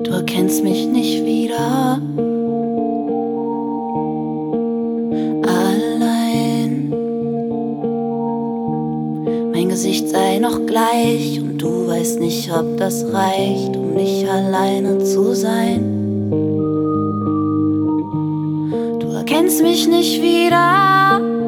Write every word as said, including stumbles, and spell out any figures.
Du erkennst mich nicht wieder. Allein. Mein Gesicht sei noch gleich und du weißt nicht, ob das reicht, um nicht alleine zu sein. Du erkennst mich nicht wieder.